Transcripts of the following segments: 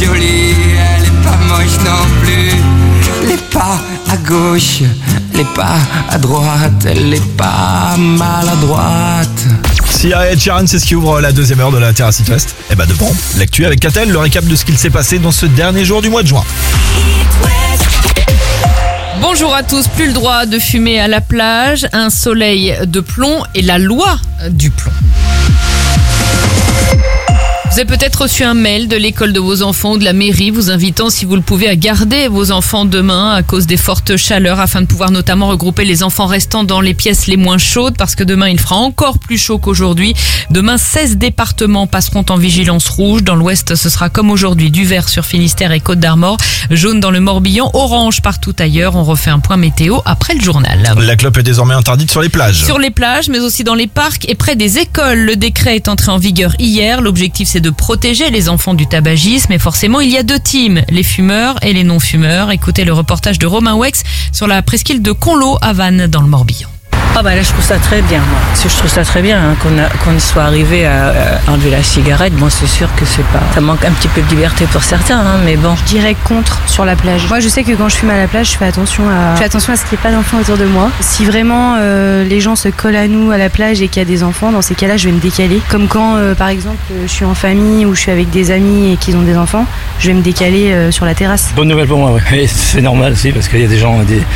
jolie, elle est pas moche non plus. Les pas à gauche, les pas à droite, elle est pas maladroite. Sia et Sharon, c'est ce qui ouvre la deuxième heure de la Terrasse It Fest. Et bah de bon, l'actu avec Catel, le récap de ce qu'il s'est passé dans ce dernier jour du mois de juin. Bonjour à tous, plus le droit de fumer à la plage, un soleil de plomb et la loi du plomb. Vous avez peut-être reçu un mail de l'école de vos enfants ou de la mairie vous invitant, si vous le pouvez, à garder vos enfants demain à cause des fortes chaleurs afin de pouvoir notamment regrouper les enfants restants dans les pièces les moins chaudes parce que demain il fera encore plus chaud qu'aujourd'hui. Demain, 16 départements passeront en vigilance rouge. Dans l'ouest, ce sera comme aujourd'hui du vert sur Finistère et Côte d'Armor, jaune dans le Morbihan, orange partout ailleurs. On refait un point météo après le journal. La clope est désormais interdite sur les plages. Sur les plages, mais aussi dans les parcs et près des écoles. Le décret est entré en vigueur hier. L'objectif, c'est de protéger les enfants du tabagisme. Et forcément, il y a deux teams, les fumeurs et les non-fumeurs. Écoutez le reportage de Romain Wex sur la presqu'île de Conlo à Vannes dans le Morbihan. Ah bah là je trouve ça très bien moi. Je trouve ça très bien qu'on soit arrivé à enlever la cigarette. Bon c'est sûr que c'est pas. Ça manque un petit peu de liberté pour certains, mais bon. Je dirais contre sur la plage. Moi je sais que quand je fume à la plage, je fais attention à ce qu'il n'y ait pas d'enfants autour de moi. Si vraiment les gens se collent à nous à la plage et qu'il y a des enfants, dans ces cas-là je vais me décaler. Comme quand par exemple je suis en famille ou je suis avec des amis et qu'ils ont des enfants, je vais me décaler sur la terrasse. Bonne nouvelle pour moi, oui. C'est normal aussi parce qu'il y a des gens,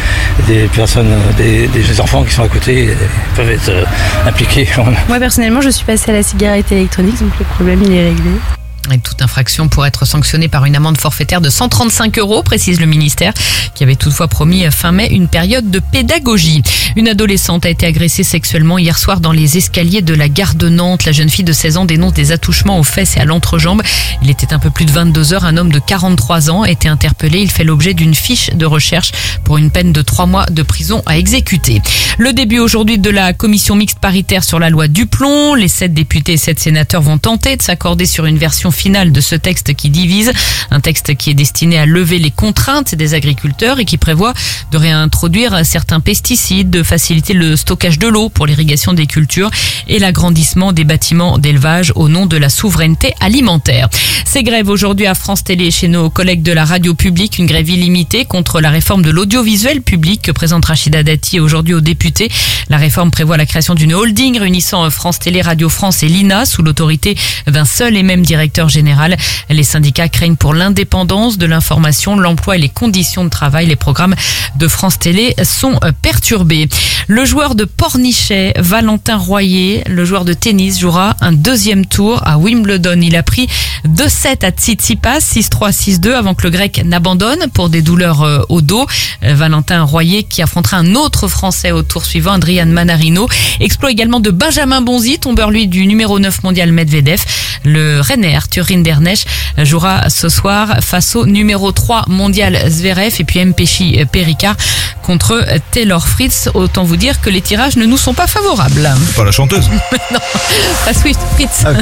des personnes, des enfants qui sont à côté. Peuvent être impliqués. Moi personnellement je suis passée à la cigarette électronique donc le problème il est réglé. Et toute infraction pourrait être sanctionnée par une amende forfaitaire de 135 €, précise le ministère, qui avait toutefois promis fin mai une période de pédagogie. Une adolescente a été agressée sexuellement hier soir dans les escaliers de la gare de Nantes. La jeune fille de 16 ans dénonce des attouchements aux fesses et à l'entrejambe. Il était un peu plus de 22 heures. Un homme de 43 ans a été interpellé. Il fait l'objet d'une fiche de recherche pour une peine de 3 mois de prison à exécuter. Le début aujourd'hui de la commission mixte paritaire sur la loi du plomb. Les 7 députés et 7 sénateurs vont tenter de s'accorder sur une version finale de ce texte qui divise. Un texte qui est destiné à lever les contraintes des agriculteurs et qui prévoit de réintroduire certains pesticides, de faciliter le stockage de l'eau pour l'irrigation des cultures et l'agrandissement des bâtiments d'élevage au nom de la souveraineté alimentaire. Ces grèves aujourd'hui à France Télé chez nos collègues de la radio publique, une grève illimitée contre la réforme de l'audiovisuel public que présente Rachida Dati aujourd'hui aux députés. La réforme prévoit la création d'une holding réunissant France Télé, Radio France et l'INA sous l'autorité d'un seul et même directeur général. Les syndicats craignent pour l'indépendance de l'information, l'emploi et les conditions de travail. Les programmes de France Télé sont perturbés. Le joueur de Pornichet, Valentin Royer, le joueur de tennis, jouera un deuxième tour à Wimbledon. Il a pris 2-7 à Tsitsipas, 6-3, 6-2 avant que le grec n'abandonne pour des douleurs au dos. Valentin Royer qui affrontera un autre Français au tour suivant, Adrian Manarino. Exploit également de Benjamin Bonzi, tombeur lui du numéro 9 mondial Medvedev. Le Rennais Arthur Rinderknecht jouera ce soir face au numéro 3 mondial Zverev et puis Mpéchi Péricard contre Taylor Fritz. Autant vous dire que les tirages ne nous sont pas favorables. Pas la chanteuse. Non, pas Swift Fritz. Ah.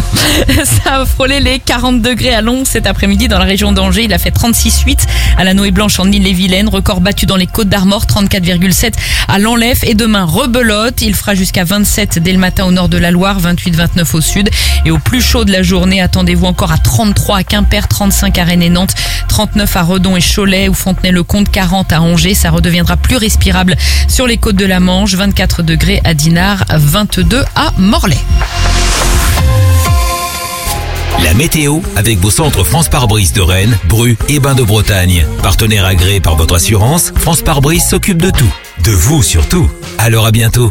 Ça a frôlé les 40 degrés à Lons cet après-midi dans la région d'Angers. Il a fait 36,8 à la Noé Blanche en Ille-et-Vilaine. Record battu dans les Côtes d'Armor, 34,7 à l'Enlève. Et demain, rebelote. Il fera jusqu'à 27 dès le matin au nord de la Loire, 28-29 au sud. Et au plus chaud de la journée, attendez-vous encore à 33 à Quimper, 35 à Rennes et Nantes, 39 à Redon et Cholet ou Fontenay-le-Comte, 40 à Angers. Ça redeviendra plus respirable sur les côtes de la Manche, 24 degrés à Dinard, 22 à Morlaix. La météo avec vos centres France Pare-Brise de Rennes, Bru et Bains de Bretagne. Partenaire agréé par votre assurance, France Pare-Brise s'occupe de tout. De vous surtout. Alors à bientôt.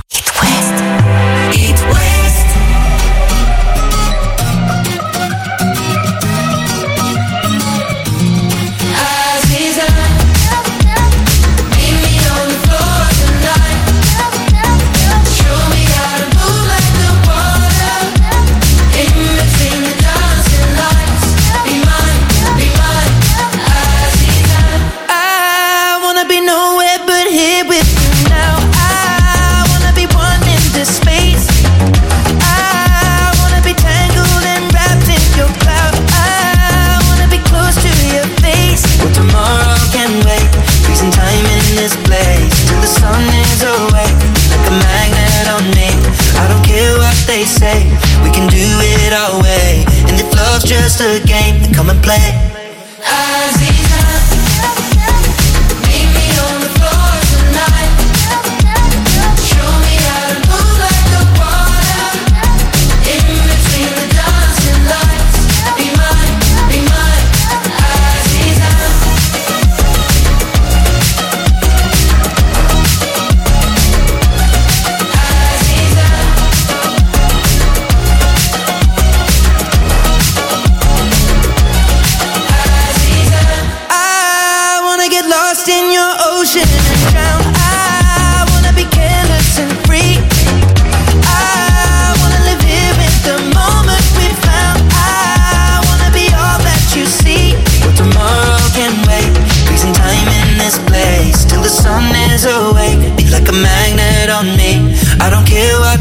Say we can do it our way, and if love's just a game, then come and play.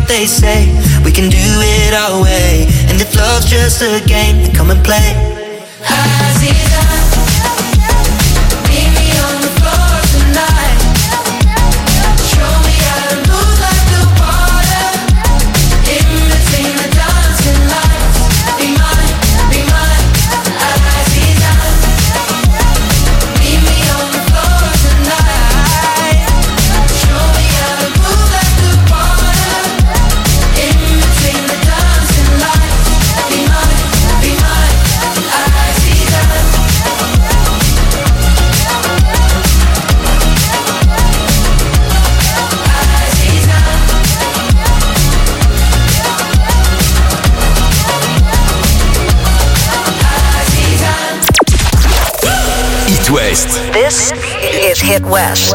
what they say. We can do it our way. And if love's just a game, then come and play. Aziza, meet me on the floor tonight. Show me how to move like the water. In between the dancing lights. Be mine, Aziza. Meet me on the floor tonight. Show me how to move like the water. In between the dancing lights. Be mine, Aziza. It West. This is Hit West.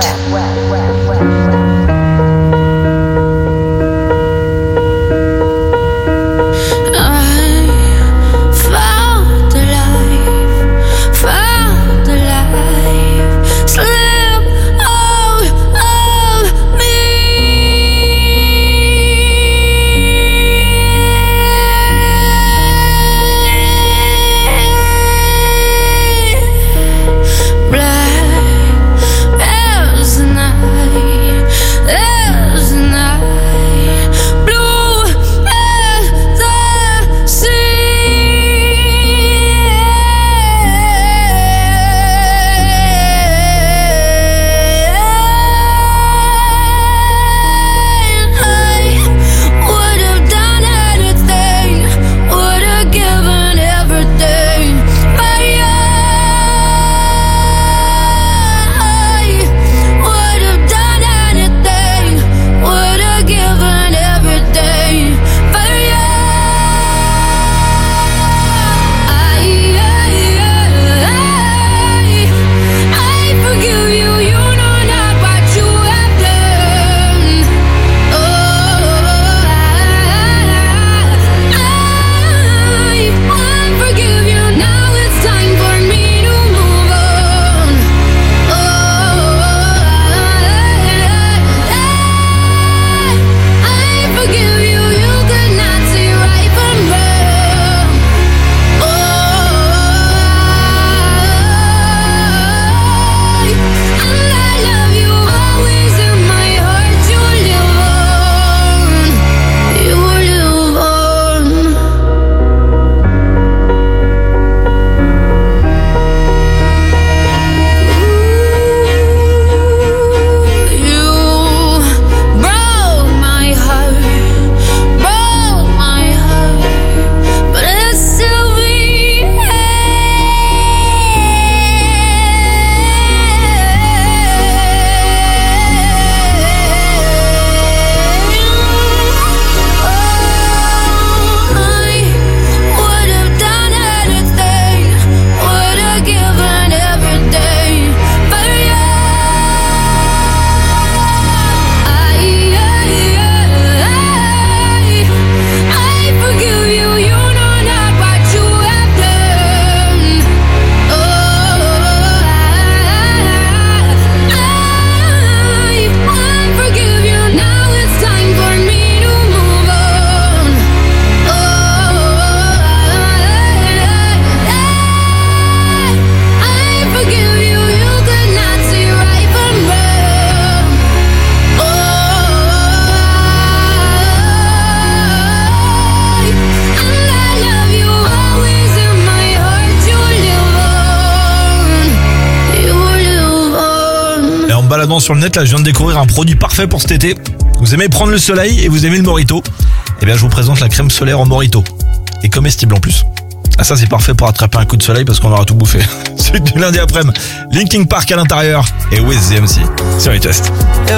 baladant sur le net, là, je viens de découvrir un produit parfait pour cet été. Vous aimez prendre le soleil et vous aimez le mojito? Eh bien, je vous présente la crème solaire en mojito. Et comestible en plus. Ah, ça, c'est parfait pour attraper un coup de soleil parce qu'on aura tout bouffé. Celui du lundi après-midi. Linkin Park à l'intérieur et With the MC sur les tests.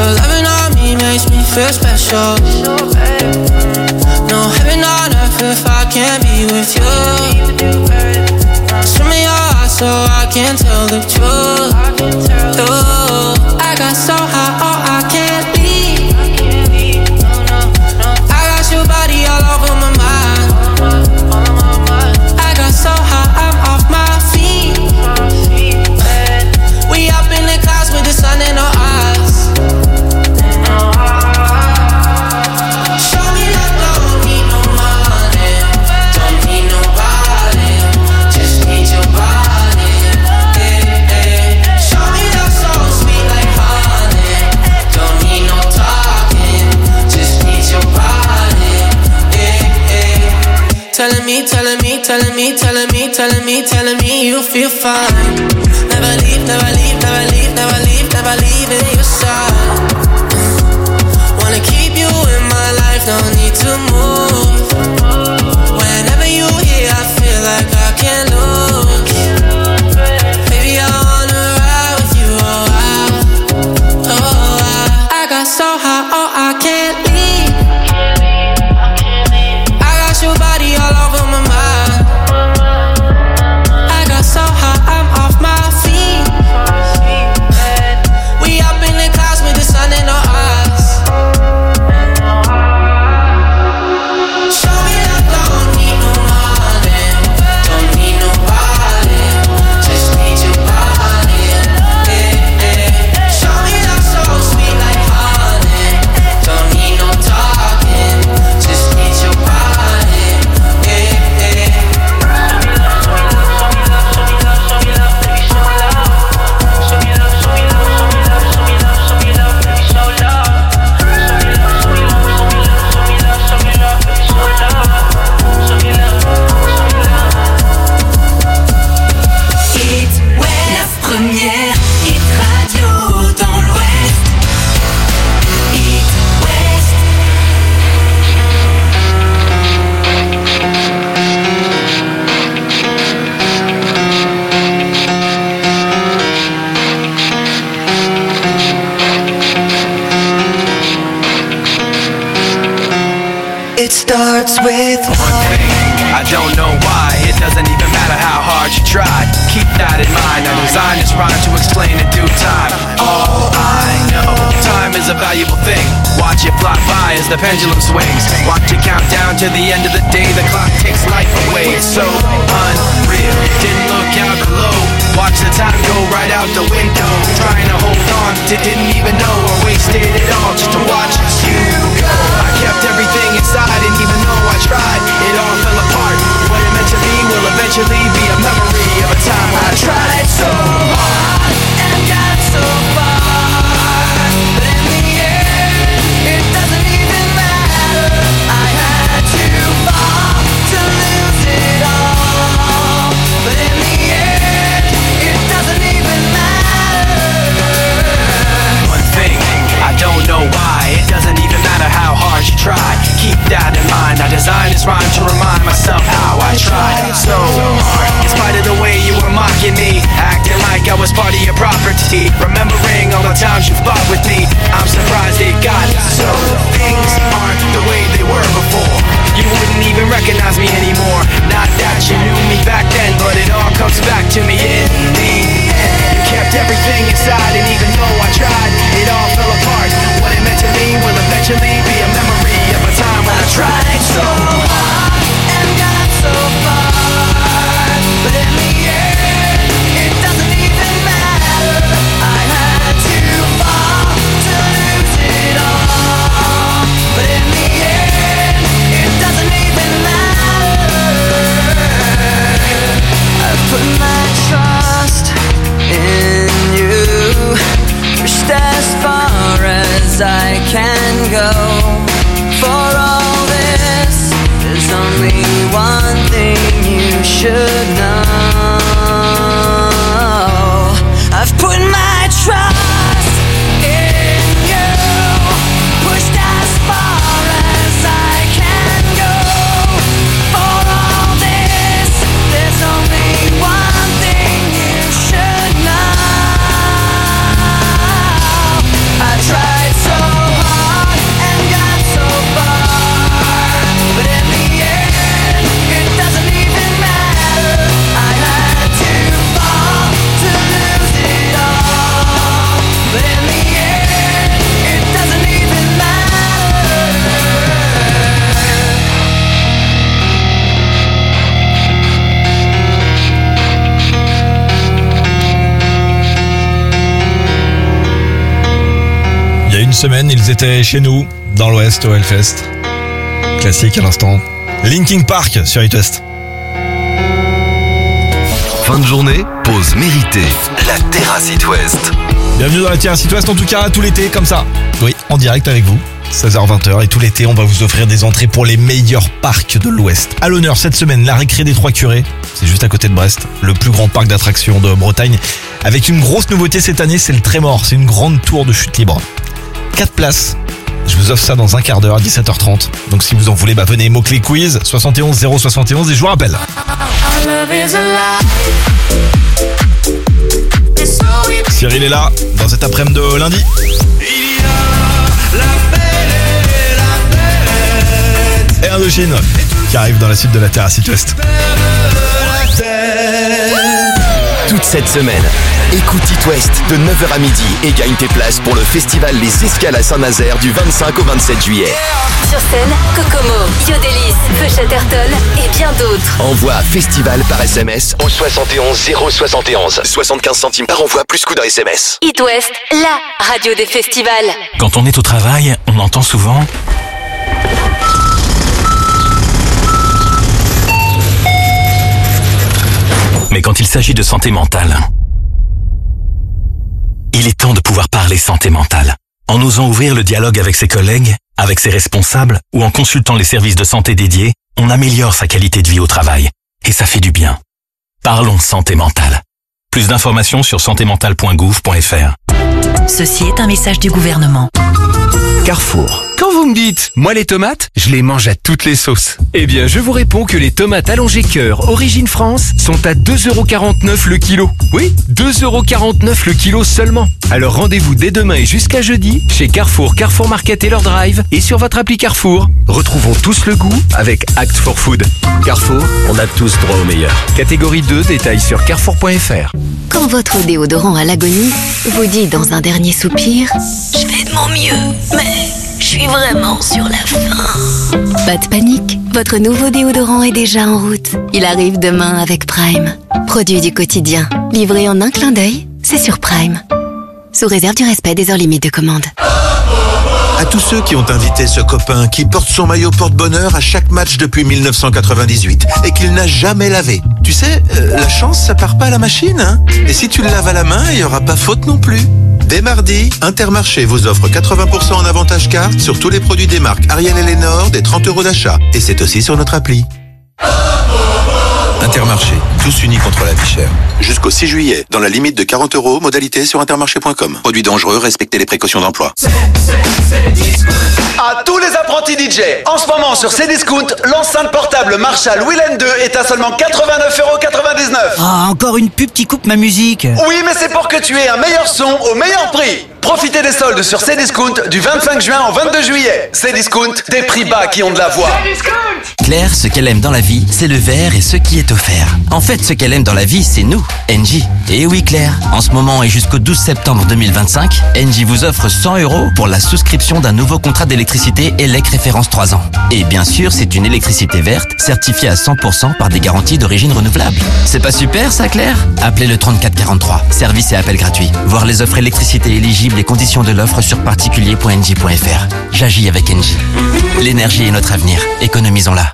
So I can't tell the truth. I got so high, oh, I can't leave. I got your body all over my mind. I got so high, I'm off my feet. We up in the clouds with the sun in our eyes. Show me telling me, telling me, telling me, telling me, telling me, telling me you feel fine. Never leave, never leave, never leave, never leave, never leaving your side. Wanna keep you in my life, no need to move. Whenever you here, I feel like I can't lose. Baby, I wanna ride with you, I got so high, oh, I can't leave. I got your body all over my mind. I got so high, I'm off my feet. We up in the clouds with the sun in our eyes. Show me love, don't need no money, don't need nobody, just need your body. Show me love so sweet like honey, don't need no talking, just need your body. Hit West, la première hit radio dans l'Ouest. Hit West. It starts with one thing. I don't know why. It doesn't even matter how hard you try. Keep that in mind. I designed this rhyme to explain in due time. All I know, time is a valuable thing. Watch it fly by as the pendulum swings. Watch it count down to the end of the day. The clock takes life away. It's so unreal. Didn't look out below. Watch the time go right out the window. Trying to hold on, didn't even know I wasted it all just to watch you go. I kept everything inside, and even though I tried, it all fell apart. What it meant to be will eventually be a memory of a time when I tried so hard And got so far, but in the end, it doesn't even matter. I had to fall to lose it all, but in the end, it doesn't even matter. one thing. I don't know why. It doesn't even matter how hard you try. Keep that in mind. I designed this rhyme to remind myself how I tried so hard. In spite of the way you were mocking me, acting like I was part of your property, remembering all the times you fought with me, I'm surprised it got so. Things aren't the way they were before. You wouldn't even recognize me anymore. Not that you knew me back then, but it all comes back to me in the end. You kept everything inside, and even though I tried, it all fell apart. What it meant to me will eventually be a memory of a time when I tried so hard And got so far, but in the end, it doesn't even matter. I had to fall to lose it all, but in the end, it doesn't even matter. I put my trust in you, pushed as far as I can go. For all this, there's only one thing you should know. I've put my trust in you, pushed as far as I can go. For all this, there's only one thing you should know. I tried so hard and got so far, but in the end, it doesn't even matter. I had to fall to lose it all, but in the end, it doesn't even matter. Il y a une semaine, ils étaient chez nous, dans l'Ouest, au Hellfest. Classique à l'instant. Linkin Park sur It West. Fin de journée, pause méritée. La terrasse It West. Bienvenue dans la terrasse It West, en tout cas tout l'été, comme ça. Oui, en direct avec vous. 16h-20h, et tout l'été, on va vous offrir des entrées pour les meilleurs parcs de l'Ouest. À l'honneur cette semaine, la récré des Trois Curés, c'est juste à côté de Brest, le plus grand parc d'attractions de Bretagne, avec une grosse nouveauté cette année, c'est le Trémor, c'est une grande tour de chute libre. 4 places. Je vous offre ça dans un quart d'heure à 17h30. Donc si vous en voulez, venez, mot-clé quiz 71 071 et je vous rappelle. Cyril est là dans cet après-midi de lundi. Et Indochine qui arrive dans la suite de la Terre à Sud-Ouest. Toute cette semaine, écoute It West de 9h à midi et gagne tes places pour le festival Les Escales à Saint-Nazaire du 25 au 27 juillet. Sur scène, Kokomo, Yodelis, Feu Chatterton et bien d'autres. Envoie festival par SMS au 71 071. 75 centimes par envoi plus coût d'un SMS. It West, la radio des festivals. Quand on est au travail, on entend souvent... Mais quand il s'agit de santé mentale, il est temps de pouvoir parler santé mentale. En osant ouvrir le dialogue avec ses collègues, avec ses responsables ou en consultant les services de santé dédiés, on améliore sa qualité de vie au travail. Et ça fait du bien. Parlons santé mentale. Plus d'informations sur santémentale.gouv.fr. Ceci est un message du gouvernement. Carrefour. Quand vous me dites, moi les tomates, je les mange à toutes les sauces. Eh bien, je vous réponds que les tomates allongées cœur Origine France sont à 2,49€ le kilo. Oui, 2,49€ le kilo seulement. Alors rendez-vous dès demain et jusqu'à jeudi chez Carrefour, Carrefour Market et leur drive et sur votre appli Carrefour. Retrouvons tous le goût avec Act for Food. Carrefour, on a tous droit au meilleur. Catégorie 2, détails sur carrefour.fr. Quand votre déodorant à l'agonie vous dit dans un dernier soupir « Je fais de mon mieux, mais je suis vraiment sur la fin ». Pas de panique, votre nouveau déodorant est déjà en route. Il arrive demain avec Prime. Produit du quotidien, livré en un clin d'œil, c'est sur Prime. Sous réserve du respect des heures limites de commande. À tous ceux qui ont invité ce copain qui porte son maillot porte-bonheur à chaque match depuis 1998 et qu'il n'a jamais lavé. Tu sais, la chance, ça part pas à la machine, hein. Et si tu le laves à la main, il n'y aura pas faute non plus. Dès mardi, Intermarché vous offre 80% en avantage carte sur tous les produits des marques Ariel et Lénore, des 30€ d'achat. Et c'est aussi sur notre appli. Intermarché, tous unis contre la vie chère. Jusqu'au 6 juillet, dans la limite de 40€, modalité sur intermarché.com. Produit dangereux, respectez les précautions d'emploi. À tous les apprentis DJ, en ce moment sur Cdiscount, l'enceinte portable Marshall Willen 2 est à seulement 89,99€. Ah, encore une pub qui coupe ma musique. Oui, mais c'est pour que tu aies un meilleur son au meilleur prix. Profitez des soldes sur Cdiscount du 25 juin au 22 juillet. Cdiscount, des prix bas qui ont de la voix. Claire, ce qu'elle aime dans la vie, c'est le verre et ce qui est offert. En fait, ce qu'elle aime dans la vie, c'est nous, Engie. Et oui, Claire, en ce moment et jusqu'au 12 septembre 2025, Engie vous offre 100€ pour la souscription d'un nouveau contrat d'électricité ELEC référence 3 ans. Et bien sûr, c'est une électricité verte, certifiée à 100% par des garanties d'origine renouvelable. C'est pas super, ça, Claire? Appelez le 3443. Service et appel gratuit. Voir les offres électricité éligibles et conditions de l'offre sur particulier.engie.fr. J'agis avec Engie. L'énergie est notre avenir. Économisons-la.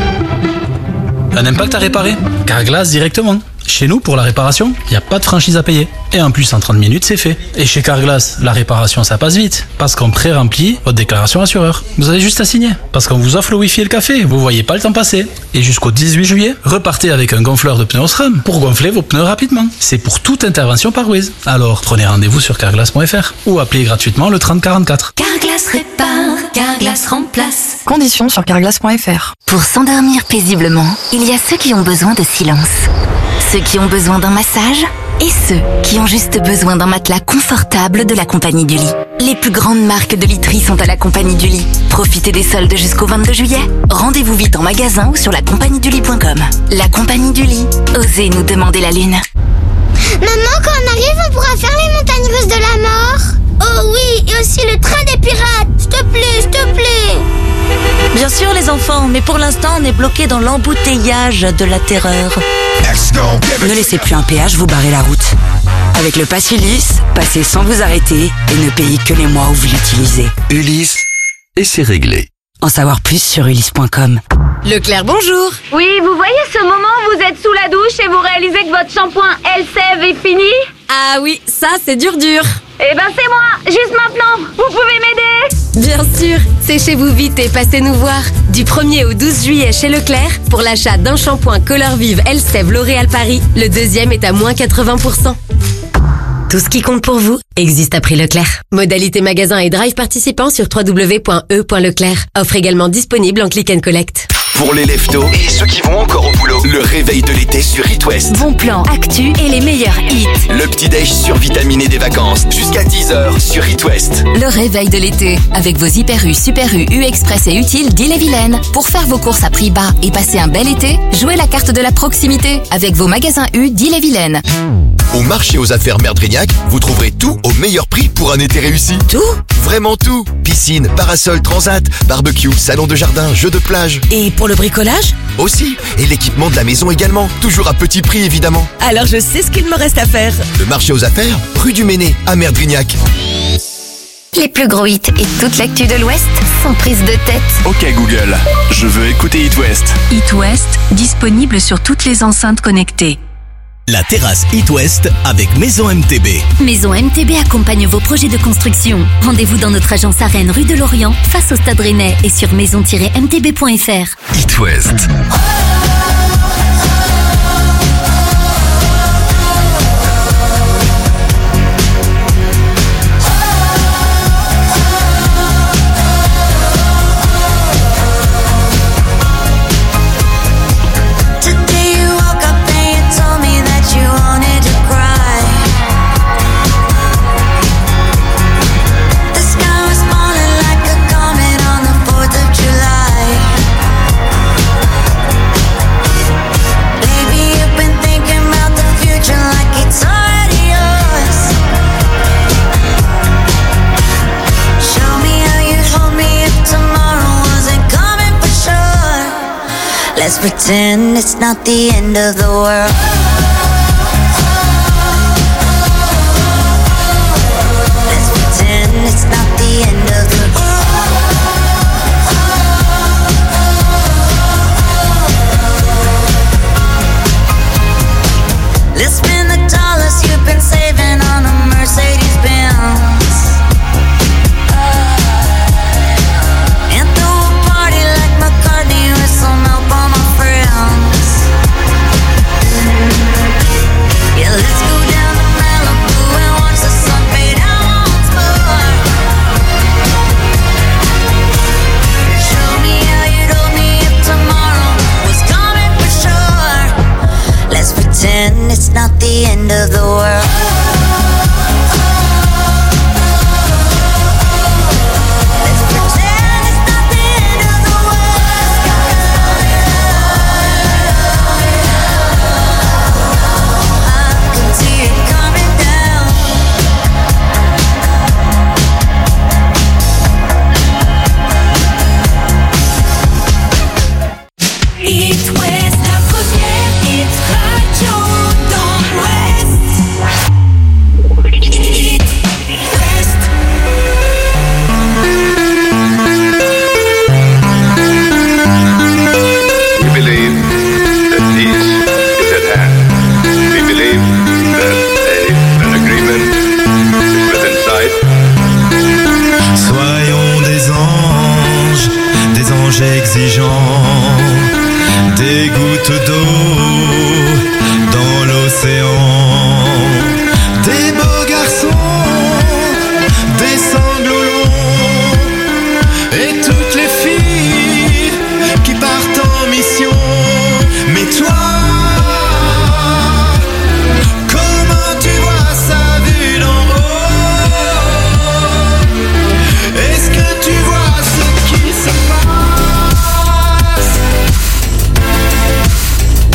Un impact à réparer? Carglass directement. Chez nous, pour la réparation, il n'y a pas de franchise à payer. Et en plus, en 30 minutes, c'est fait. Et chez Carglass, la réparation, ça passe vite. Parce qu'on pré-remplit votre déclaration assureur. Vous avez juste à signer. Parce qu'on vous offre le Wi-Fi et le café. Vous voyez pas le temps passer. Et jusqu'au 18 juillet, repartez avec un gonfleur de pneus Osram pour gonfler vos pneus rapidement. C'est pour toute intervention par Wiz. Alors, prenez rendez-vous sur carglass.fr ou appelez gratuitement le 3044. Carglass répare, Carglass remplace. Conditions sur carglass.fr. Pour s'endormir paisiblement, il y a ceux qui ont besoin de silence. Ceux qui ont besoin d'un massage et ceux qui ont juste besoin d'un matelas confortable de la Compagnie du Lit. Les plus grandes marques de literie sont à la Compagnie du Lit. Profitez des soldes jusqu'au 22 juillet. Rendez-vous vite en magasin ou sur lacompagniedulit.com. La Compagnie du Lit. Osez nous demander la lune. Maman, quand on arrive, on pourra faire les montagnes russes de la mort? Oh oui, et aussi le train des pirates. S'il te plaît, s'il te plaît. Bien sûr les enfants, mais pour l'instant on est bloqué dans l'embouteillage de la terreur. Ne laissez plus un péage vous barrer la route. Avec le Pass Ulysse, passez sans vous arrêter et ne payez que les mois où vous l'utilisez. Ulysse, et c'est réglé. En savoir plus sur ulysse.com. Leclerc, bonjour. Oui, vous voyez ce moment où vous êtes sous la douche et vous réalisez que votre shampoing Elseve est fini? Ah oui, ça c'est dur. Eh ben c'est moi, juste maintenant. Vous pouvez m'aider? Bien sûr, séchez-vous vite et passez nous voir. Du 1er au 12 juillet chez Leclerc, pour l'achat d'un shampoing Color Vive Elseve L'Oréal Paris, le deuxième est à moins 80%. Tout ce qui compte pour vous existe à prix Leclerc. Modalité magasin et drive participant sur www.e.leclerc. Offre également disponible en click and collect. Pour les leftos et ceux qui vont encore au boulot, le réveil de l'été sur It West. Bon plan, actu et les meilleurs hits. Le petit-déj survitaminé des vacances, jusqu'à 10h sur It West. Le réveil de l'été, avec vos Hyper U, Super U, U-Express et Utile d'Ille-et-Vilaine. Pour faire vos courses à prix bas et passer un bel été, jouez la carte de la proximité avec vos magasins U d'Ille-et-Vilaine. Au marché aux affaires Merdrignac, vous trouverez tout au meilleur prix pour un été réussi. Tout ? Vraiment tout. Piscine, parasol, transat, barbecue, salon de jardin, jeux de plage. Et pour le bricolage ? Aussi. Et l'équipement de la maison également. Toujours à petit prix évidemment. Alors je sais ce qu'il me reste à faire. Le marché aux affaires, rue du Méné, à Merdrignac. Les plus gros hits et toute l'actu de l'Ouest sans prise de tête. Ok Google, je veux écouter It West. It West, disponible sur toutes les enceintes connectées. La terrasse It West avec Maison MTB. Maison MTB accompagne vos projets de construction. Rendez-vous dans notre agence à Rennes, rue de Lorient, face au Stade Rennais et sur maison-mtb.fr. It West. Let's pretend it's not the end of the world. Let's pretend it's not the end of the world. Let's spend the dollars you've been saving on a Mercedes-Benz. Yeah, let's go down to Malibu and watch the sun fade out once more. Show me how you told me if tomorrow was coming for sure. Let's pretend it's not the end of the world. Exigeants, des gouttes d'eau dans l'océan, des beaux garçons, des sanglots longs, et toutes les filles qui partent en mission. Mais toi, comment tu vois ça vu d'en haut? Est-ce que tu vois ce qui se passe?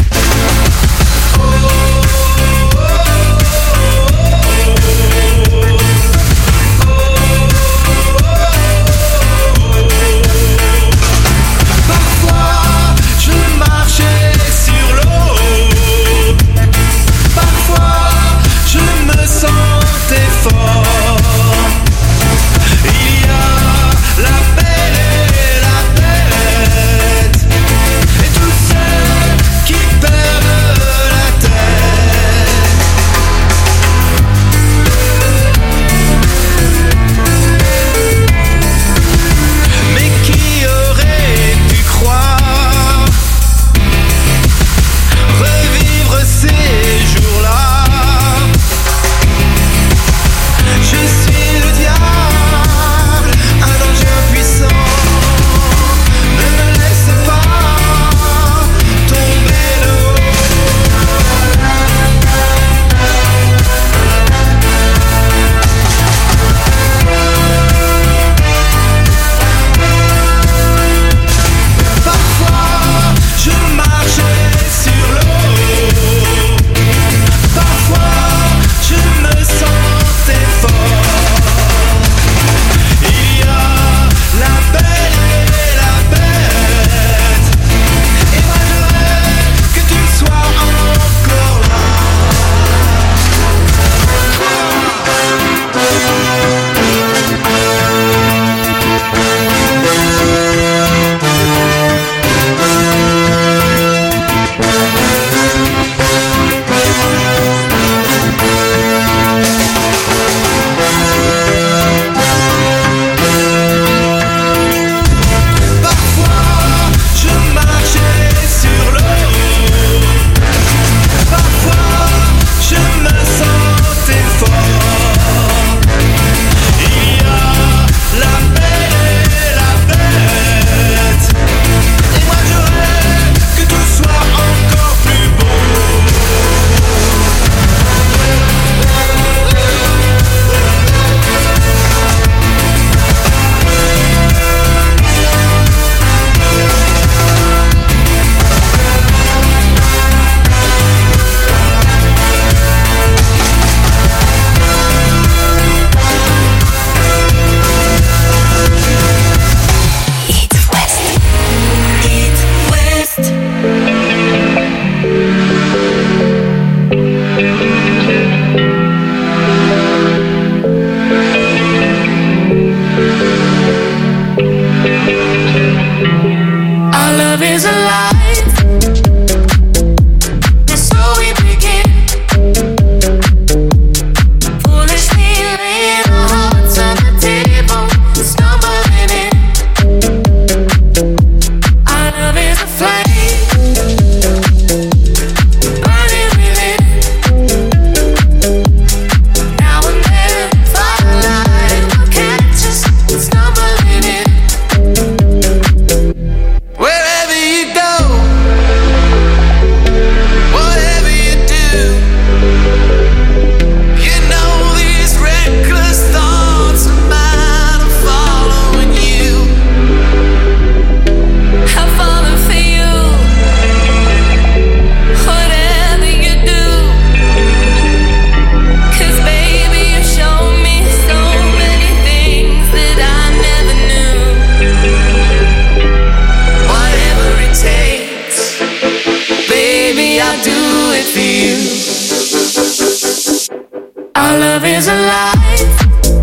is alive.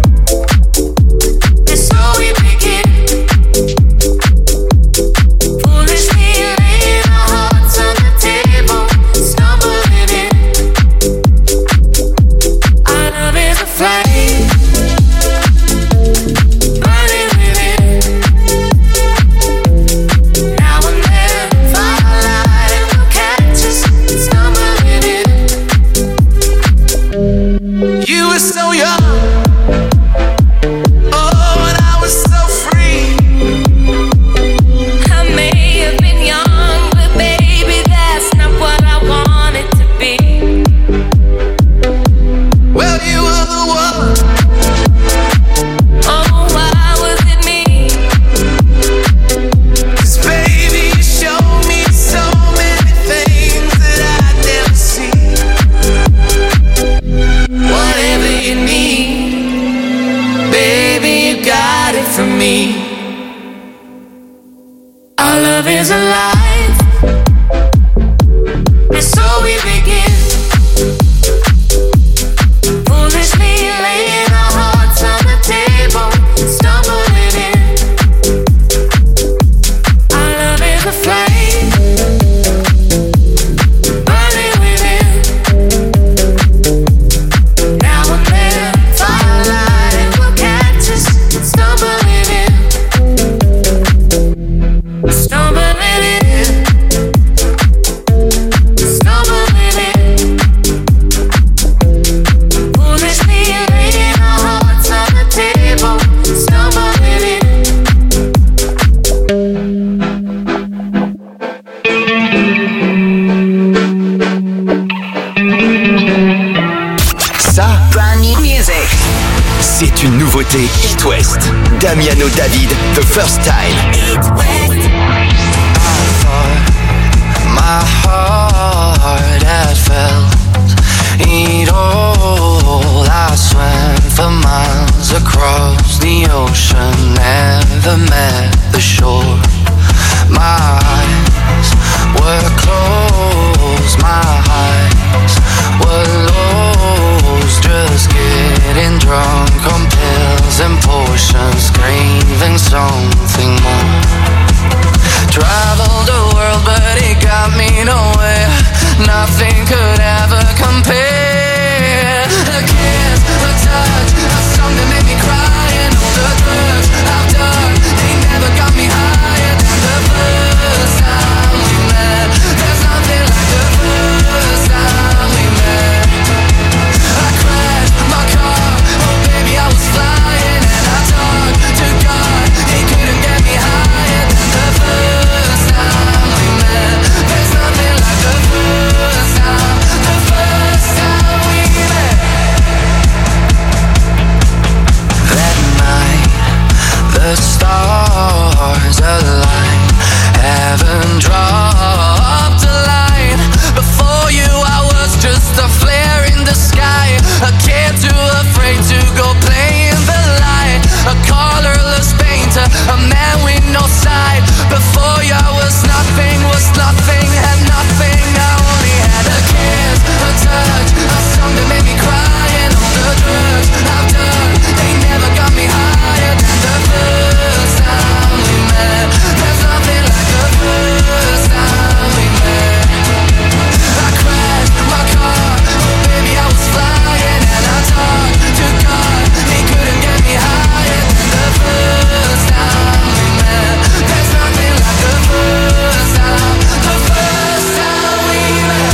And so we begin. Foolishly laying our hearts on the table, stumbling in. Our love is a flame, burning within. Now and then, firelight will catch us, stumbling in. You were so young. Our love is alive, and so we begin. Foolishly laying our hearts on the table, stumbling in. Our love is a flame, burning within. Now and then, firelight will catch us, stumbling in. Stumbling in, stumbling in. Foolishly laying our hearts on the table, stumbling in. Ça, brand new music. C'est une nouveauté It West. Damiano David, The First Time. It West. My heart had felt it all. I swam for miles across the ocean, never met the shore. My eyes were closed, my eyes were lost, just getting drunk on pills and potions, craving something more. Traveled the world, but it got me nowhere. Nothing could ever compare. A kiss, a touch, a song that made me cry, and all the drugs I've done, they never got me higher than the first time we met. There's nothing like the first time we met. I crashed my car, oh baby I was flying, and I talked to God, he couldn't get me higher than the first time we met. There's nothing like the first time we met. That night, the stars aligned, heaven dropped a line. Before you I was just a flare in the sky, a kid too afraid to go play in the light, a colorless painter, a man with no side. Before you I was nothing, had nothing. I only had a kiss, a touch, a song that made me cry, and all the drugs I've done, they never got me higher than the first time we met. There's nothing like the first time we met. I crashed my car, oh baby I was flying, and I talked to God, he couldn't get me higher than the first time we met. There's nothing like the first time we met.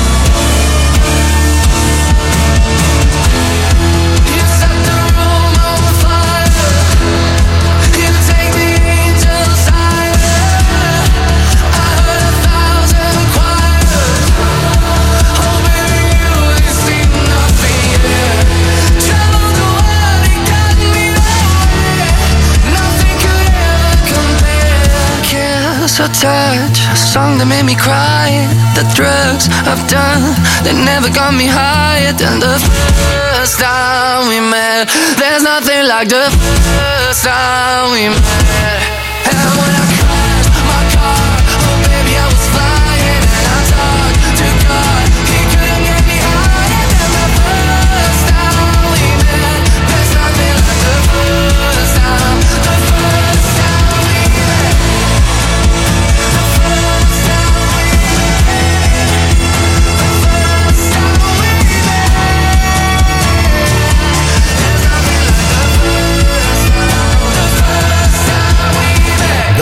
You set the room on fire, you take the angels higher. I heard 1,000 choirs, oh baby you ain't seen nothing yet. Traveled the world and got me nowhere, nothing could ever compare. Kiss or touch, a song that made me cry, the drugs I've done, they never got me higher than the first time we met. There's nothing like the first time we met. And when I crashed my car, oh baby I was flying, and I talked to God, he couldn't get me higher than the first time we met.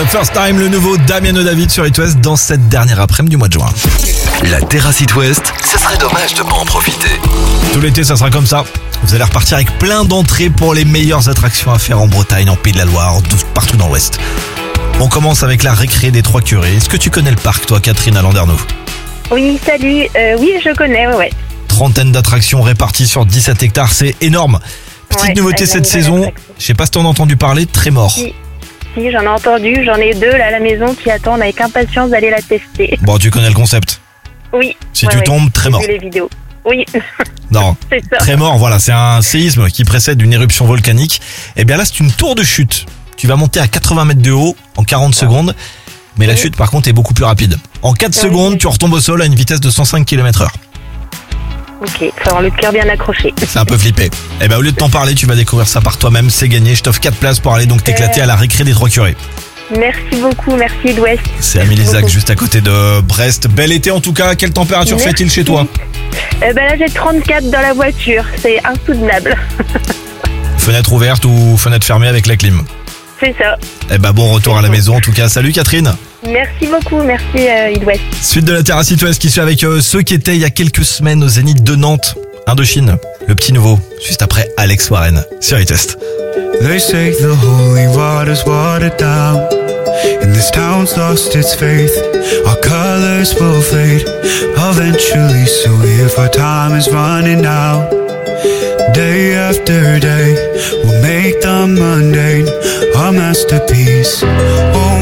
The First Time, le nouveau Damiano David sur It West dans cette dernière après-midi du mois de juin. La terrasse It West, ce serait dommage de pas en profiter. Tout l'été, ça sera comme ça. Vous allez repartir avec plein d'entrées pour les meilleures attractions à faire en Bretagne, en Pays de la Loire, partout dans l'Ouest. On commence avec la récré des Trois Curés. Est-ce que tu connais le parc, toi, Catherine, à Landerneau? Oui, salut. Oui, je connais, ouais. Trentaine d'attractions réparties sur 17 hectares, c'est énorme. Petite nouveauté cette saison, je sais pas si t'en as entendu parler, Trémor. Si, j'en ai entendu, j'en ai 2 là à la maison qui attendent avec impatience d'aller la tester. Bon, tu connais le concept? Oui. Si tu tombes, Trémor. J'ai vu les vidéos. Oui. Non, c'est ça. Trémor, voilà, c'est un séisme qui précède une éruption volcanique. Et bien là, c'est une tour de chute. Tu vas monter à 80 mètres de haut en 40 secondes, mais la chute par contre est beaucoup plus rapide. En 4 secondes, tu retombes au sol à une vitesse de 105 km/h. Ok, faut avoir le cœur bien accroché. C'est un peu flippé. Et ben au lieu de t'en parler, tu vas découvrir ça par toi-même, c'est gagné. Je t'offre 4 places pour aller donc t'éclater à la récré des Trois Curés. Merci beaucoup, merci It West. C'est à Milizac, juste à côté de Brest. Bel été en tout cas, quelle température fait-il chez toi? Là j'ai 34 dans la voiture, c'est insoutenable. Fenêtre ouverte ou fenêtre fermée avec la clim? C'est ça. Eh ben bon retour à la maison en tout cas. Salut Catherine. Merci beaucoup, merci It West. Suite de la terrasse It West qui suit avec ceux qui étaient il y a quelques semaines au Zénith de Nantes, Indochine, le petit nouveau, juste après Alex Warren sur It West. They say the holy water's watered down, and this town's lost its faith. Our colors will fade eventually, so if our time is running out, day after day, we'll make the mundane our masterpiece. Oh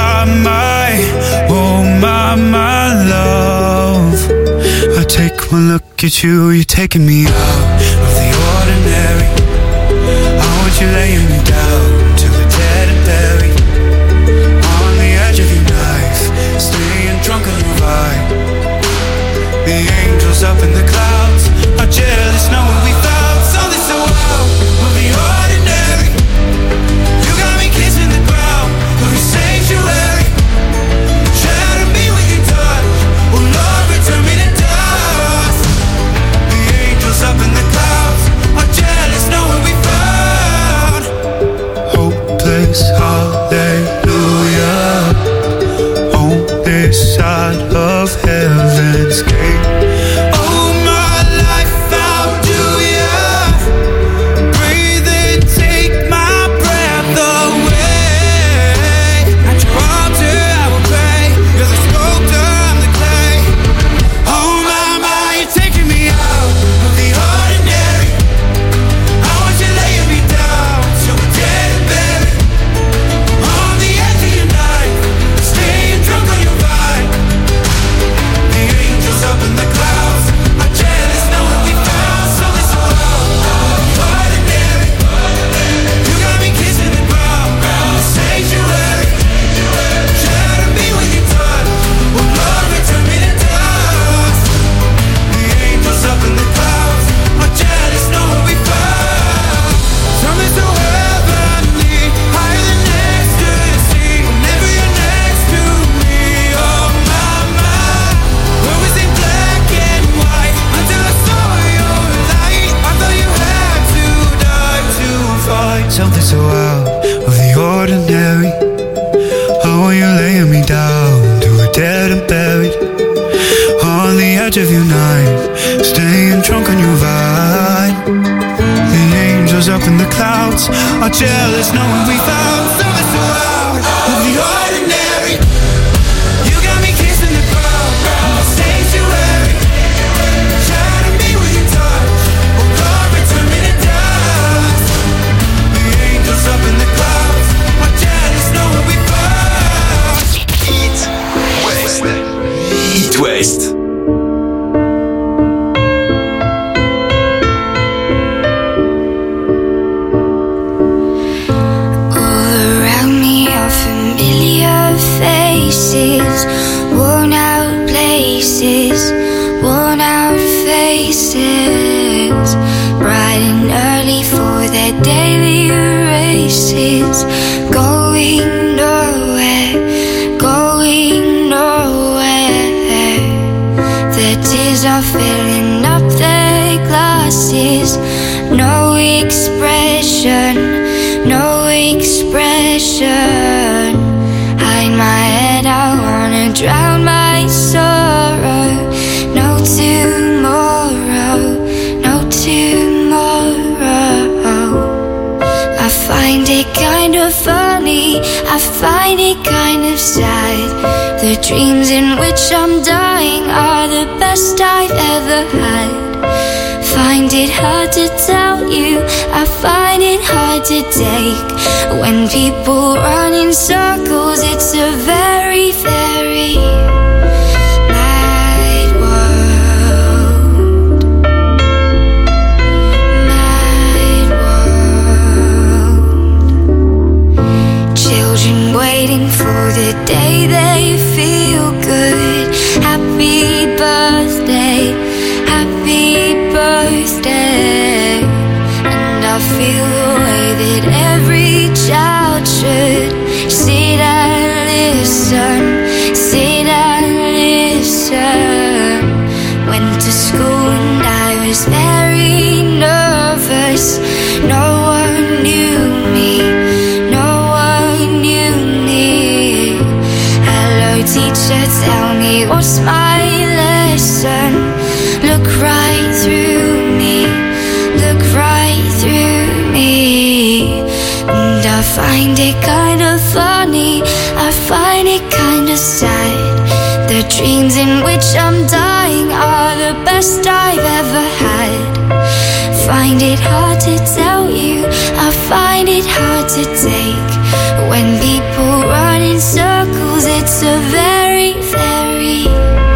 my love, I take one look at you, you're taking me out of the ordinary. I want you laying me down till we're dead and buried, on the edge of your knife, staying drunk on your vibe. The angels up in the clouds are jealous knowing we found something so out of the ordinary. You got me kissing the ground of your sanctuary. Shatter me with your touch, oh Lord, return me to dust. The angels up in the clouds are jealous knowing we found hopeless hallelujah on this side of heaven's gate. Oh my life, how do ya breathe and take my breath away? At your altar I will pray, you're the sculptor, I'm the clay. Oh my, you're taking me out of the ordinary. I want you laying me down till we're dead and buried, on the edge of your knife, staying drunk on your vibe. The angels up in the clouds are jealous knowing we found something so ordinary. You got me kissing the ground in the sanctuary. Shatter me with your touch, oh Lord, return me to dust. The angels up in the clouds are jealous knowing we found something so heavenly, higher than ecstasy. Whenever you're next to me, oh my, where we sing black and white until I saw your light. I thought you had to die to find something so out of the ordinary. Oh, you laying me down till we're dead and buried, on the edge of your knife, staying drunk on your vine. The angels up in the clouds are jealous knowing we found something so out of the ordinary. You got me kissing the ground in the sanctuary. Shatter me with your touch, oh Lord, return me to dust. The angels up in the clouds are jealous knowing we found It West. All around me are familiar faces, worn out places, worn out faces, bright and early for their daily races, going nowhere, going nowhere. Their tears are filling up their glasses, no expression, no expression. find it kind of sad. The dreams in which I'm dying are the best I've ever had. Find it hard to tell you, I find it hard to take. When people run in circles, it's a very, very mad world. Mad world. Children waiting for the day they feel good. Happy birthday, happy birthday. And I feel the way that every child should. Sit and listen, sit and listen. Went to school and I was very nervous. No one knew me, no one knew me. Hello teacher, tell me what's my lesson. Look right through me, look right through me. And I find it kind of funny, I find it kind of sad. The dreams in which I'm dying are the best I've ever had. Find it hard to tell you, I find it hard to take. When people run in circles, it's a very, very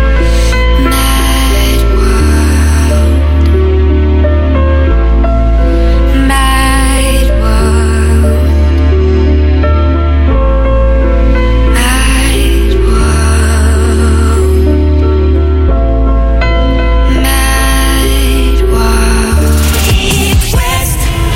mad world. Mad world. Mad world. Mad world. East West.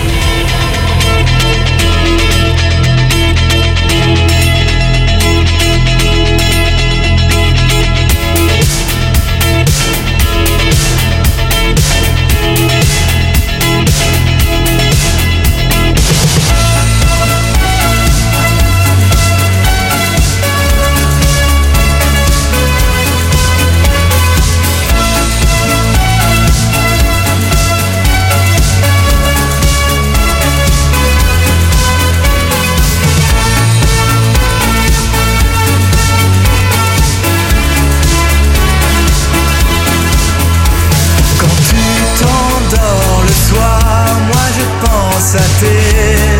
Quand tu t'endors le soir, moi je pense à tes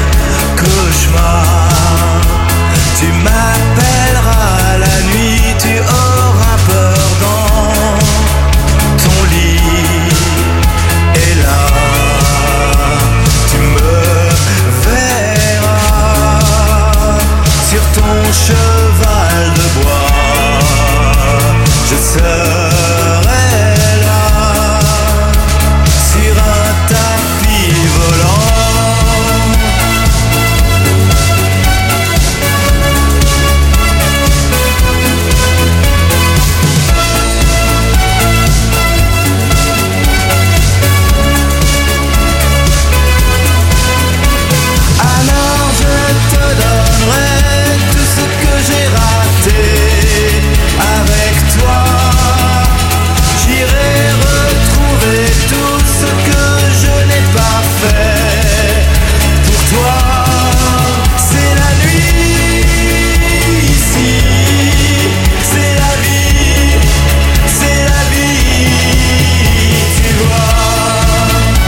cauchemars. Tu m'appelleras la nuit, tu auras peur dans ton lit. Et là, tu me verras sur ton cheval de bois. Je serai là sur un tapis volant. Alors je te donnerai tout ce que j'ai raté avec toi. J'irai retrouver tout ce que je n'ai pas fait pour toi. C'est la nuit ici, c'est la vie, tu vois.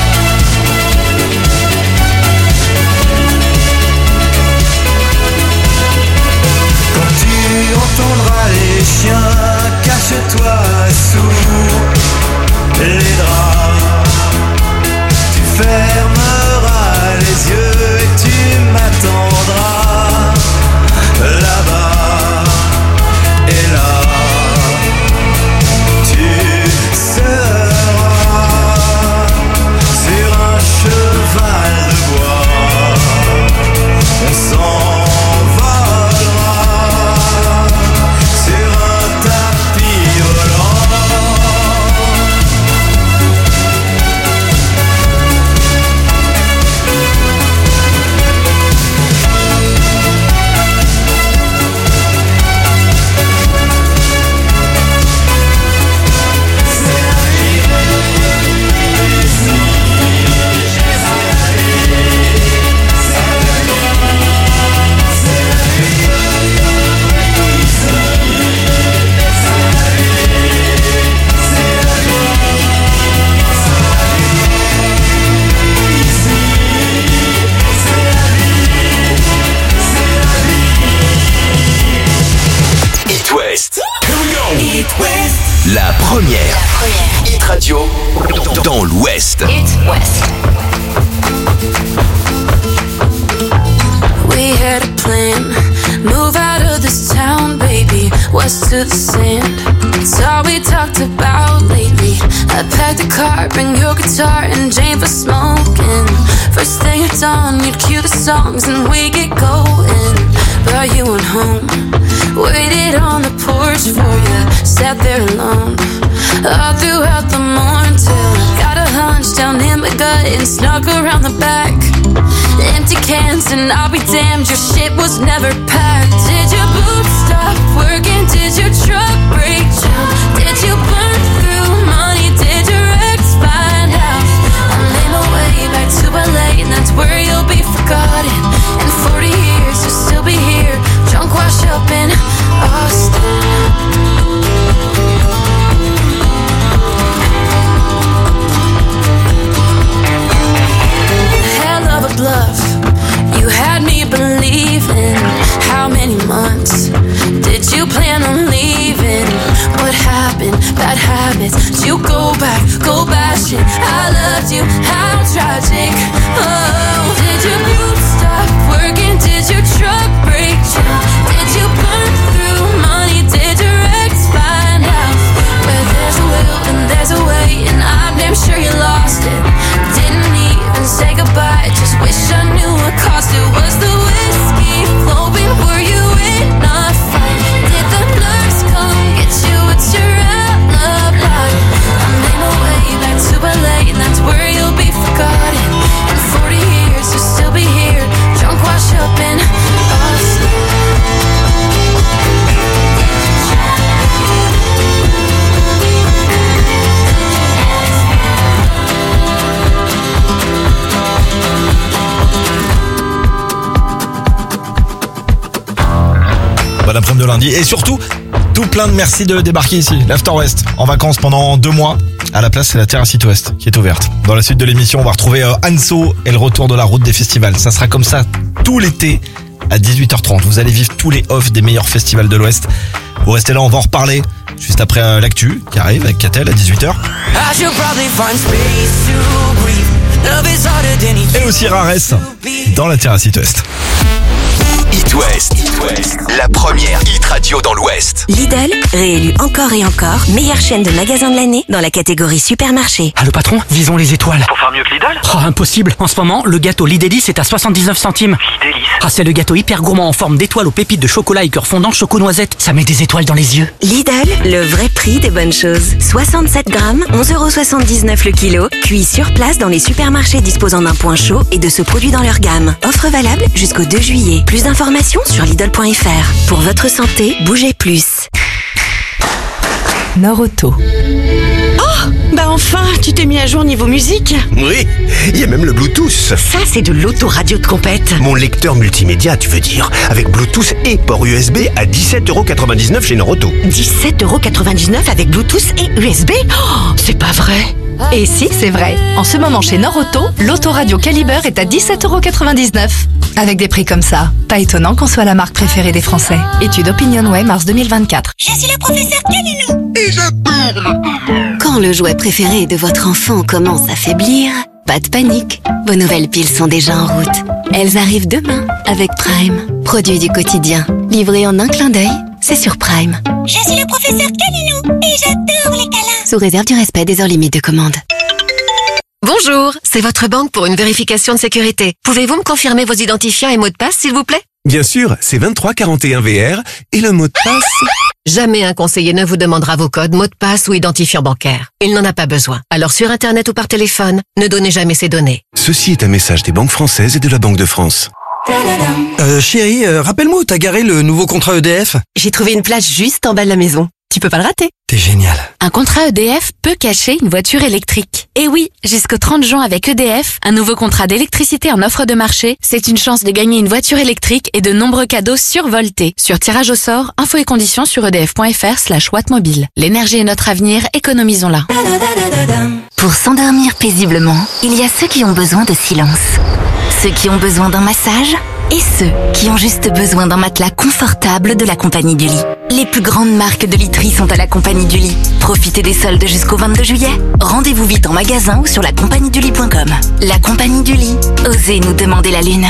Quand tu entendras les chiens, cache-toi sous les draps. Tu fermeras les yeux et tu m'attendras là-bas. Et là, tu seras sur un cheval de bois. On s'envolera sur un tapis volant. première. Hit Radio dans l'Ouest. We had a plan, move out of this town, baby, west to the sand. It's all we talked about lately. I packed the car, bring your guitar and Jane for smoking. First thing at dawn, you'd cue the songs and we get going. But you went home, waited on the porch for you, sat there alone all throughout the morning till I got a hunch down in my gut and snuck around the back. Empty cans and I'll be damned, your shit was never packed. Did your boots stop working? Did your truck break down? Did you burn through money? Did your ex find out? I made my way back to LA and that's where you'll be forgotten. In 40 years you'll still be here, drunk wash up in Austin. Bluff. You had me believing. How many months did you plan on leaving? What happened? Bad habits. Did you go back? Go bashing. I loved you. How tragic. Oh, did your boots stop working? Did your truck break down? Did you burn through money? Did your ex find out? Where there's a will and there's a way, and I'm damn sure you lost it. Didn't even say goodbye, just wish I knew what caused it. Was the whiskey flowing? Were you in a fight? Did the nurse come get you? What's your alibi? I made my way back to LA and that's where you'll be forgotten. In 40 years you'll still be here, drunk wash up in Austin. Bon après-midi de lundi et surtout tout plein de merci de débarquer ici, l'After West, en vacances pendant 2 mois. À la place, c'est la terrasse It West qui est ouverte. Dans la suite de l'émission, on va retrouver Anso et le retour de la route des festivals. Ça sera comme ça tout l'été à 18h30. Vous allez vivre tous les offs des meilleurs festivals de l'Ouest. Vous restez là, on va en reparler juste après l'actu qui arrive avec Catel à 18h. Et aussi Rares dans la terrasse It West. It West, la première hit radio dans l'Ouest. Lidl, réélu encore et encore, meilleure chaîne de magasins de l'année dans la catégorie supermarché. Allô patron, visons les étoiles. Pour faire mieux que Lidl ? Oh, impossible. En ce moment, le gâteau Lidélis est à 79 centimes. Lidélis. Ah, c'est le gâteau hyper gourmand en forme d'étoile aux pépites de chocolat et cœur fondant choco-noisette. Ça met des étoiles dans les yeux. Lidl, le vrai prix des bonnes choses. 67 grammes, 11,79€ le kilo. Cuit sur place dans les supermarchés disposant d'un point chaud et de ce produit dans leur gamme. Offre valable jusqu'au 2 juillet. Plus d'informations sur Lidl.fr. Pour votre santé, bougez plus. Nord-Auto. Oh, bah enfin, tu t'es mis à jour niveau musique. Oui, il y a même le Bluetooth. Ça, c'est de l'autoradio de compète. Mon lecteur multimédia, tu veux dire, avec Bluetooth et port USB à 17,99€ chez Nord-Auto. 17,99€ avec Bluetooth et USB ? Oh, c'est pas vrai. Et si, c'est vrai. En ce moment, chez Nord-Auto, l'autoradio Caliber est à 17,99€. Avec des prix comme ça, pas étonnant qu'on soit la marque préférée des Français. Étude OpinionWay, mars 2024. Je suis le professeur Calinou et j'adore. Quand le jouet préféré de votre enfant commence à faiblir, pas de panique. Vos nouvelles piles sont déjà en route. Elles arrivent demain avec Prime. Produit du quotidien. Livré en un clin d'œil, c'est sur Prime. Je suis le professeur Calinou et j'adore les câlins. Sous réserve du respect des heures limites de commande. Bonjour, c'est votre banque pour une vérification de sécurité. Pouvez-vous me confirmer vos identifiants et mots de passe, s'il vous plaît ? Bien sûr, c'est 2341VR et le mot de passe... Jamais un conseiller ne vous demandera vos codes, mots de passe ou identifiant bancaire. Il n'en a pas besoin. Alors sur Internet ou par téléphone, ne donnez jamais ces données. Ceci est un message des banques françaises et de la Banque de France. Chérie, rappelle-moi où t'as garé le nouveau contrat EDF. J'ai trouvé une place juste en bas de la maison. Tu peux pas le rater. T'es génial. Un contrat EDF peut cacher une voiture électrique. Et oui, jusqu'au 30 juin avec EDF, un nouveau contrat d'électricité en offre de marché, c'est une chance de gagner une voiture électrique et de nombreux cadeaux survoltés. Sur tirage au sort, infos et conditions sur edf.fr/wattmobile. L'énergie est notre avenir, économisons-la. Pour s'endormir paisiblement, il y a ceux qui ont besoin de silence. Ceux qui ont besoin d'un massage et ceux qui ont juste besoin d'un matelas confortable de la Compagnie du Lit. Les plus grandes marques de literie sont à la Compagnie du Lit. Profitez des soldes jusqu'au 22 juillet. Rendez-vous vite en magasin ou sur lacompagniedulit.com. La Compagnie du Lit. Osez nous demander la lune.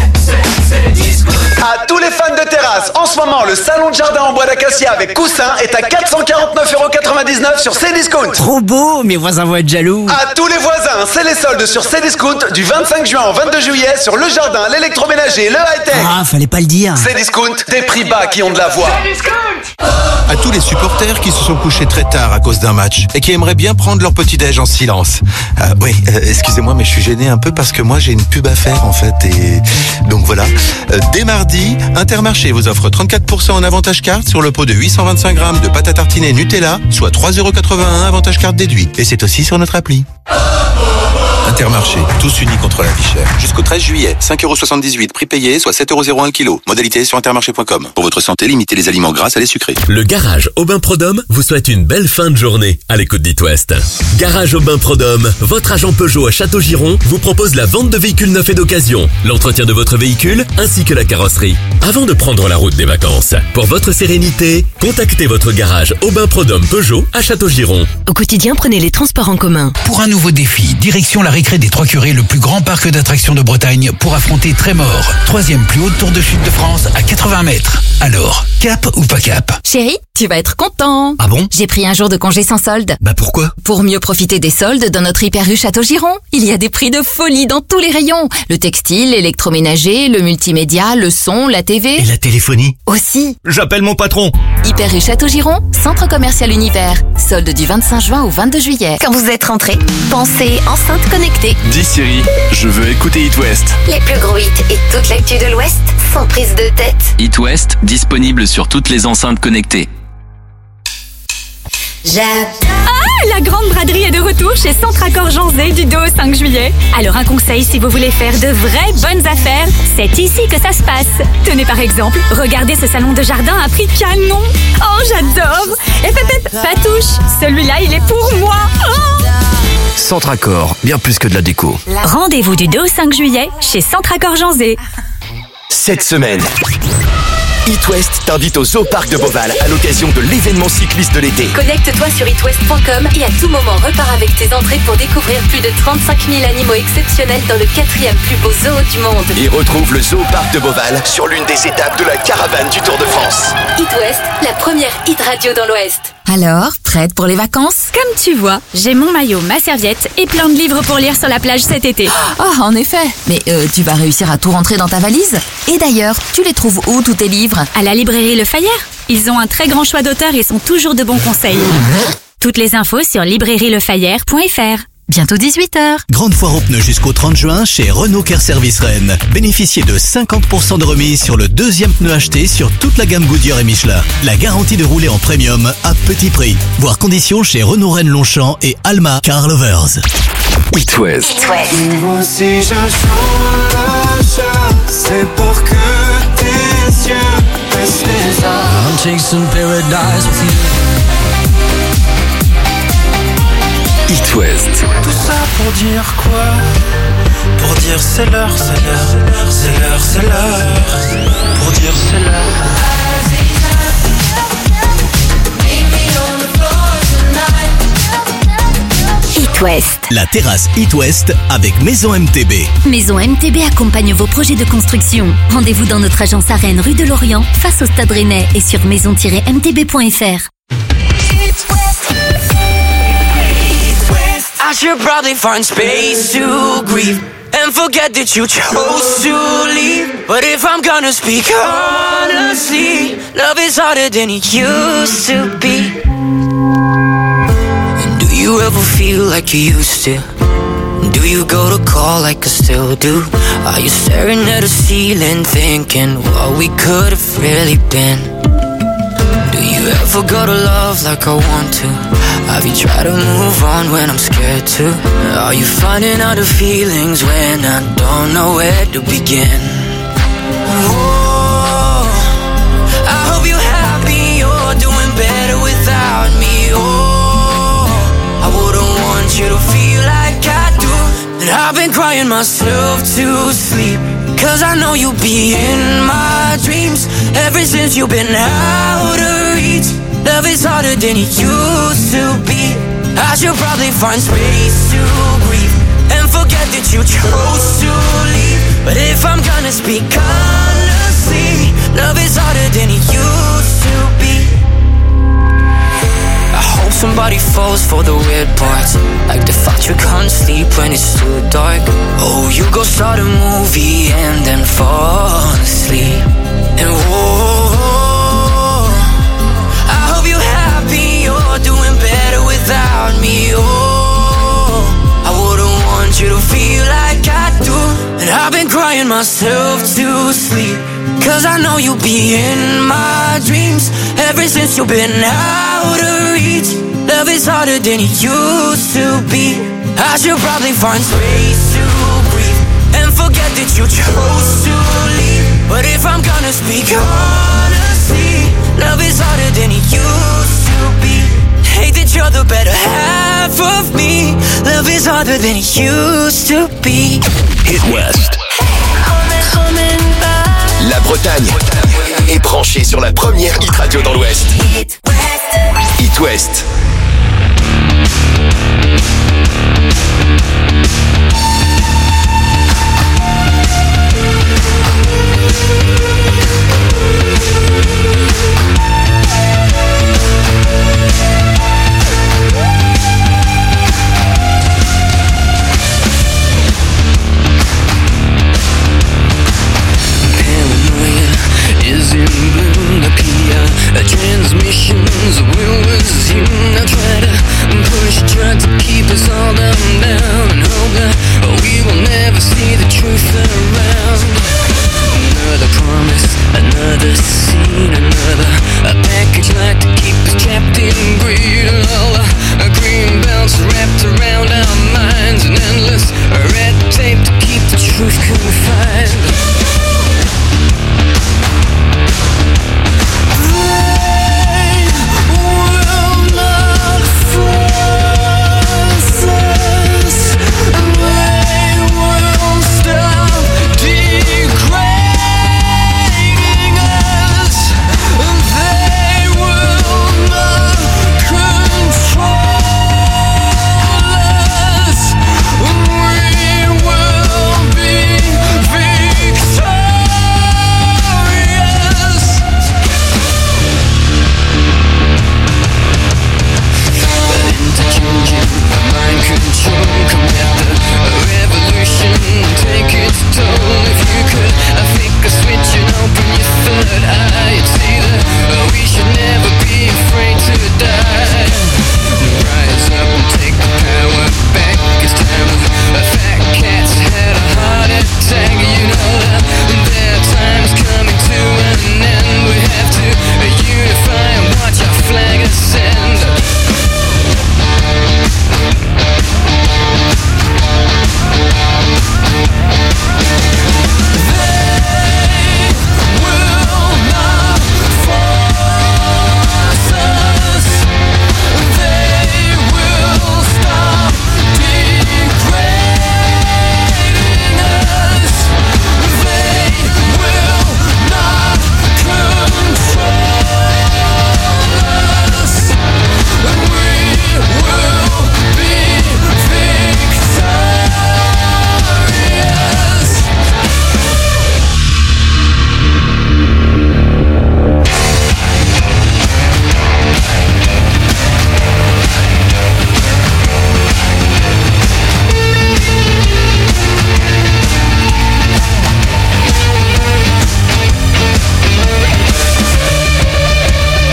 À tous les fans de terrasse, en ce moment, le salon de jardin en bois d'acacia avec coussin est à 449,99€ sur Cdiscount. Trop beau, mes voisins vont être jaloux. À tous les voisins, c'est les soldes sur Cdiscount du 25 juin au 22 juillet sur le jardin, l'électroménager, le high-tech. Ah, fallait pas le dire. Cdiscount, des prix bas qui ont de la voix. À tous les supporters qui se sont couchés très tard à cause d'un match et qui aimeraient bien prendre leur petit-déj en silence. Excusez-moi, mais je suis gêné un peu parce que moi j'ai une pub à faire en fait et donc voilà. Dès mardi, Intermarché vous offre 34% en avantage carte sur le pot de 825 grammes de pâte à tartiner Nutella, soit 3,81€ avantage carte déduit. Et c'est aussi sur notre appli. Intermarché, tous unis contre la vie chère. Jusqu'au 13 juillet, 5,78€ prix payé, soit 7,01€ le kilo. Modalité sur intermarché.com. Pour votre santé, limitez les aliments gras à les sucrés. Le Garage Aubin Prodhomme vous souhaite une belle fin de journée à l'écoute d'It West. Garage Aubin Prodhomme, votre agent Peugeot à Château-Giron, vous propose la vente de véhicules neufs et d'occasion, l'entretien de votre véhicule ainsi que la carrosserie. Avant de prendre la route des vacances, pour votre sérénité, contactez votre garage Aubin Prodhomme Peugeot à Château-Giron. Au quotidien, prenez les transports en commun. Pour un nouveau défi, direction la récré des Trois Curés, le plus grand parc d'attractions de Bretagne, pour affronter Trémor, 3e plus haute tour de chute de France à 80 mètres. Alors, cap ou pas cap? Chérie, tu vas être content. Ah bon? J'ai pris un jour de congé sans solde. Bah pourquoi? Pour mieux profiter des soldes dans notre Hyper U Château-Giron. Il y a des prix de folie dans tous les rayons. Le textile, l'électroménager, le multimédia, le son, la TV. Et la téléphonie? Aussi. J'appelle mon patron. Hyper U Château-Giron, centre commercial Univers. Solde du 25 juin au 22 juillet. Quand vous êtes rentrés, pensez enceinte connectée. Dis Siri, je veux écouter It West. Les plus gros hits et toute l'actu de l'Ouest sans prise de tête. It West, disponible sur toutes les enceintes connectées. Ah, la grande braderie est de retour chez Centracor Janzé du 2 au 5 juillet. Alors un conseil si vous voulez faire de vraies bonnes affaires, c'est ici que ça se passe. Tenez par exemple, regardez ce salon de jardin à prix canon. Oh, j'adore. Et Patouche, celui-là il est pour moi. Oh. Centracor, bien plus que de la déco. Rendez-vous du 2 au 5 juillet chez Centracor Janzé. Cette semaine, It West t'invite au Zoo Parc de Beauval à l'occasion de l'événement cycliste de l'été. Connecte-toi sur itwest.com et à tout moment repars avec tes entrées pour découvrir plus de 35 000 animaux exceptionnels dans le 4e plus beau zoo du monde. Et retrouve le Zoo Parc de Beauval sur l'une des étapes de la caravane du Tour de France. It West, la première hit radio dans l'Ouest. Alors, prête pour les vacances? Comme tu vois, j'ai mon maillot, ma serviette et plein de livres pour lire sur la plage cet été. Ah, en effet. Mais tu vas réussir à tout rentrer dans ta valise? Et d'ailleurs, tu les trouves où tous tes livres? À la librairie Le Fayère. Ils ont un très grand choix d'auteurs et sont toujours de bons conseils. Toutes les infos sur librairielefayère.fr. Bientôt 18h. Grande foire aux pneus jusqu'au 30 juin chez Renault Care Service Rennes. Bénéficiez de 50% de remise sur le deuxième pneu acheté sur toute la gamme Goodyear et Michelin. La garantie de rouler en premium à petit prix. Voir conditions chez Renault Rennes Longchamp et Alma Car Lovers. It West. Si je c'est pour que tes yeux baissent les armes. I'm chasing paradise with you. It West. Tout ça pour dire quoi? Pour dire c'est l'heure, c'est l'heure, c'est l'heure, c'est l'heure. Pour dire c'est l'heure. It West. La terrasse It West avec Maison MTB. Maison MTB accompagne vos projets de construction. Rendez-vous dans notre agence à Rennes, rue de Lorient, face au Stade Rennais et sur maison-mtb.fr. I should probably find space to grieve and forget that you chose to leave. But if I'm gonna speak honestly, love is harder than it used to be. And do you ever feel like you used to? Do you go to call like I still do? Are you staring at a ceiling thinking what we could have really been? Do you ever go to love like I want to? Have you tried to move on when I'm scared to? Are you finding out the feelings when I don't know where to begin? Oh, I hope you're happy, you're doing better without me. Oh, I wouldn't want you to feel like I do. And I've been crying myself to sleep. Cause I know you'll be in my dreams. Ever since you've been out of reach, love is harder than it used to be. I should probably find space to breathe and forget that you chose to leave. But if I'm gonna speak honestly, love is harder than it used to be. I hope somebody falls for the weird parts, like the fact you can't sleep when it's too dark. Oh, you go start a movie and then fall asleep. And whoa, I hope you're happy, you're doing better without me. Oh, I wouldn't want you to feel like I do. And I've been crying myself to sleep, cause I know you'll be in my dreams. Ever since you've been out of reach, love is harder than it used to be. I should probably find space to breathe and forget that you chose to leave. But if I'm gonna speak honestly, love is harder than it used to be. Hate that you're the better half of me. Love is harder than it used to be. Hit West. La Bretagne est branchée sur la première hit radio dans l'Ouest. Hit West.